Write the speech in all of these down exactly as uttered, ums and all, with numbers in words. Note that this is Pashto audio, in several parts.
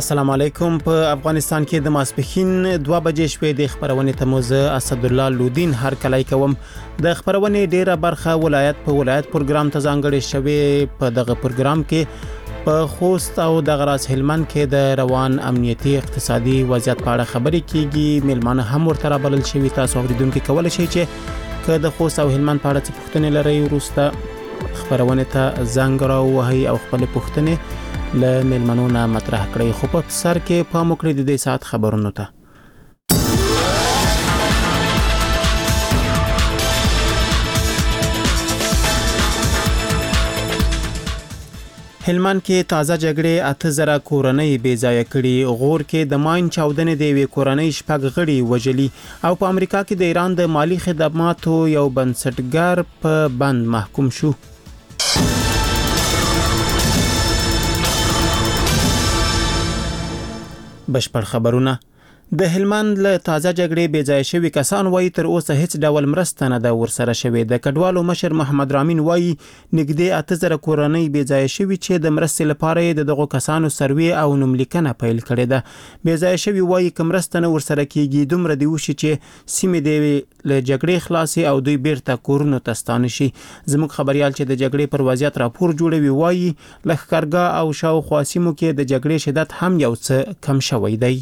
السلام علیکم. په افغانستان کې د ماسپښین دوه بجې شپې د خبرونې ته موزه اسد الله لودین هر کله کوم د خبرونې ډیره برخه ولایت په ولایت پروګرام ته ځانګړې شوی. په دغه پروګرام کې په خوست او د غراس هلمند کې د روان امنیتي اقتصادي وضعیت په اړه خبرې کیږي. ملمانه هم ورته رابلل شوی. تاسو اوریدونکو کولای شئ چې که د خوست او هلمند په اړه څه پوښتنې لرئ وروسته خبرونه ته زنګ راوهئ او خپل پوښتنې له ملمنو نه مطرح کړئ. خو په سر کې پام وکړئ د دې ساعت خبرونو ته. هلمند کې تازه جګړې اته زره کورنۍ بې ځایه کړي. غور کې د ماین چاودنې د یوې کورنۍ شپږ غړي وژلي او په امریکا کې د ایران د مالی خدماتو یو بنسټګر په بند محکوم شو. بشپړ خبرونه. د هلمند له تازه جګړې بې ځای شوي کسان وایي تر اوسه هیڅ ډول مرسته نه ده ورسره شوې. د کډوالو مشر محمد رامین وایي نږدې اته زره کورنۍ بې ځای شوي چې د مرستې لپاره یې د دغو کسانو سروې او نوملیکنه پیل کړې ده. بې ځای شوي وایي که مرسته نه ورسره کیږي دومره دې وشي چې سیمې دې له جګړې خلاصي او دوی بیرته کورونو ته ستانه شي. زموږ خبريال چې د جګړې پر وضعیت راپور جوړوي وایي لښکرګاه او شاوخوا سیمو کې د جګړې شدت هم یو څه کم شوی دی.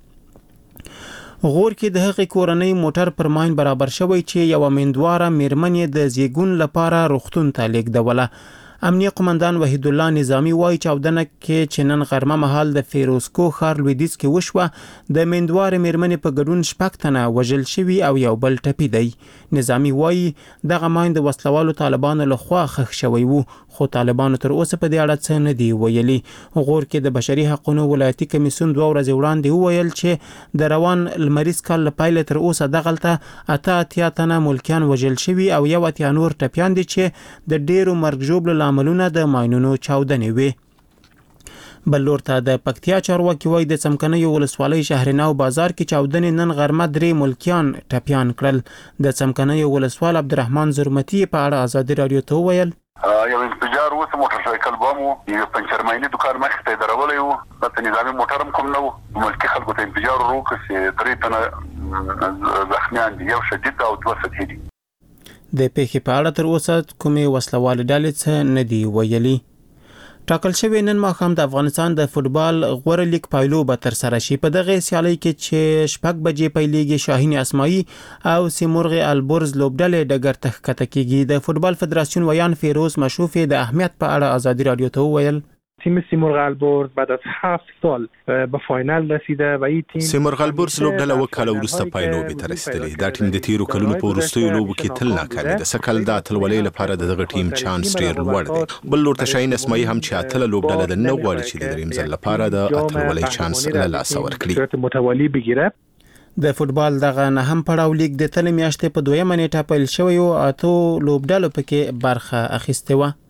غور کې د هغې کورنۍ موټر پر ماین برابر شوی چې یو امیندواره میرمن یې د زیږون لپاره روغتون ته لیږدوله. امنیه قومندان وحید الله نظامی وایي چاودنه کې چې نن غرمه مهال د فیروزکو ښار لویدیځ کې وشوه د امیندواره میرمنې په ګډون شپږ تنه وژل شوي او یو بل ټپي دی. نظامی وایي دغه ماین د وسلوالو طالبانو لخوا ښخ شوی وو خو طالبانو تر اوسه په دې اړه څه نه دی ویلي. غور کې د بشري حقوقو ولایتي کمیسیون دوه ورځې وړاندې وویل چې د روان لمریز کال له پیل تر اوسه دغلته اته اتیا تنه ملکیان وژل شوي او یو اتیا نور ټپیان دي چې د ډیرو مرګ ژوبلو عملونه د ماینونو چاودنې وي. بل لور ته د پکتیا چارواکي وایي د څمکنیو ولسوالۍ شهرناو بازار کې چاودنې نن غرمه درې ملکیان ټپیان کړل. د څمکنیو ولسوال عبدالرحمن زرمتی په اړه ازادي رادیو ته وویل یو انفجار وسه موټر سایکل بم وو یو پنچرمایني دکان مخې ته درولې وو په نظامي موټر هم کوم نه وو. ملکی خلکو ته انفجار وکړ چې درې تنه زخمیان دي یو شدید او دوه سطحي دي. د پیښې په اړه تر اوسه کومې وسلوال ډلې څه نه دی ویلي. ټاکل شوی نن ماښام د افغانستان د فوتبال غوره لیګ پایلو به تر سره شي. په دغه سیالۍ کې چې شپږ بجې پیلېږي شاهین اسماعی او سیمرغ البرز لوبډلې ډګر ته ښکته کیږي. د فوتبال فدراسیون ویان فیروز مشوفي د اهمیت په اړه ازادي رادیو ته وویل تیم سیمرغ البرز بعد از هفت سال به فاینال رسیده و این تیم سیمرغ البرز لوبډله وکاله ورسته پایلوبې ته رسیدلې. دا ټیم د تیرو کلونو په وروستیو لوبو کې تل ناکام دی. سکل د اتلولۍ لپاره دغه ټیم چانس ډیر لوړ دی. بل لور ته شاهین اسماعی هم چې اتل لوبډله د نو غواړي چې د دریم ځل لپاره د اتلولۍ چانس له لاسه ورکړي. متوالی بگیره. د فوتبال دغه نه هم پړاو لیګ د تل میاشتې په دویمه نیټه پیل شوی او اته لوبډلو پکې برخه اخیسته و.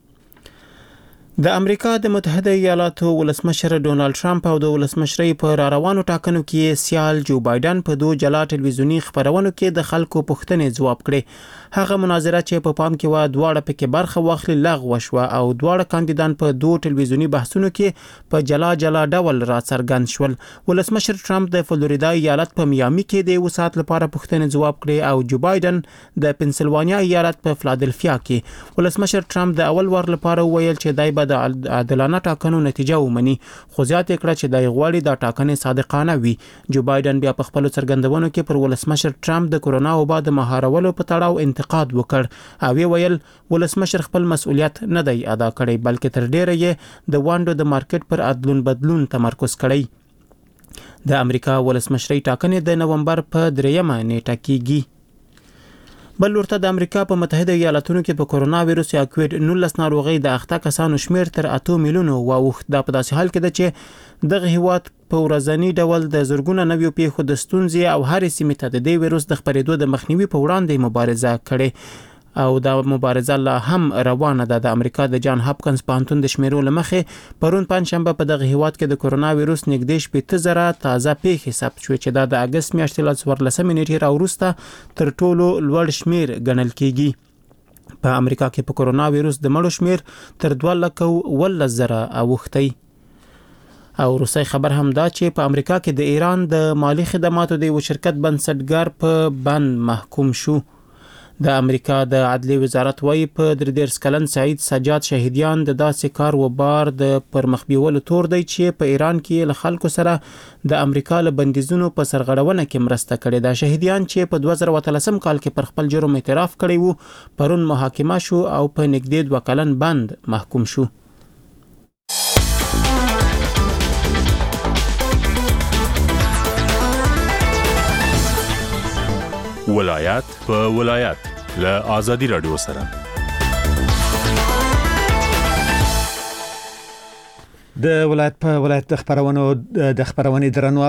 د امریکا د متحده ایالاتو ولسمشر ډونالد ټرمپ او د ولسمشرۍ په را روانو ټاکنو کې سیال جو بایدن په دوه جلا ټلویزیونی خبرونو کې د خلکو پوښتنې ځواب کړي. هغه مناظره چې په پام کې و دواړه پکې برخه واخلي لغوه شوه او دواړه کاندیدان په دوه ټلویزیونی بحثونو کې په جلا جلا ډول را څرګند شول. ولسمشر ټرمپ د فلوریدا ایالت په میامي کې د یو ساعت لپاره پوښتنې ځواب کړي او جو بایدن د پنسلوانیا ایالت په فلادلفیا کې. ولسمشر ټرمپ د اول وار لپاره ویل چې دای د عادلانه ټاکنو نتیجه ومني خو زیات کړه چې د غواړي د ټاکنې صادقانه وي. جو بایدن بیا په خپل څرګندونو کې پر ولسمشر ټرمپ د کورونا وبا د مهارولو په تړاو انتقاد وکړ او ویل ولسمشر خپل مسؤلیت نه دی ادا کړی بلکې تر ډیره یې د وانډو د مارکیټ پر عدلون بدلون تمرکز کړی. د امریکا ولسمشرۍ ټاکنې د نومبر په دریمه نیټه کیږي. بل ورته د امریکا په متحده ایالاتونو کې په کورونا وایرس یا کووډ نولس ناروغي د اخته کسانو شمیر تر اته میلیونو واوښت. دا په داسې حال کې ده چې دغه هیواد په ورځنی ډول د زرګونه نویو پیښو د ستونزې او هرې سیمې ته د دې وایرس د خپرېدو د مخنیوي په وړاندې مبارزه کړې او دا مبارزه لا هم روانه ده. د امریکا د جان هاپکنز پوهنتون د شمیرو لمخې پرون پنځشنبه په دغه هیواد کې د کورونا وایرس نږدې شپږ زره تازه پیښې ثبت شوې چې دا د اگست میاشتې له څوارلسمې نیټې راوروسته تر ټولو لوړ شمیر ګڼل کیږي. په امریکا کې په کورونا وایرس د مړو شمیر تر دوه لکه ولس زره اوښتی. او روسي خبر هم دا چې په امریکا کې د ایران د مالی خدماتو د یو شرکت بنسټګر په بند محکوم شو. د امریکا د عدلیې وزارت وايي په دردیرس کلن سعید سجاد شهیدیان د داسې کار و بار د پرمخ بیولو تور دی چې په ایران کې له خلکو سره د امریکا له بندیزونو په سرغړونه کې مرسته کړې ده. شهیدیان چې په دوه زره اتلسم کال کې پر خپل جرم اعتراف کړی وو پرون محاکمه شو او په نږدې دوه کلن بند محکوم شو. ولایت په ولایت له آزادي رادیو سره د ولایت په ولایت د خبرونو د خبرونې درنو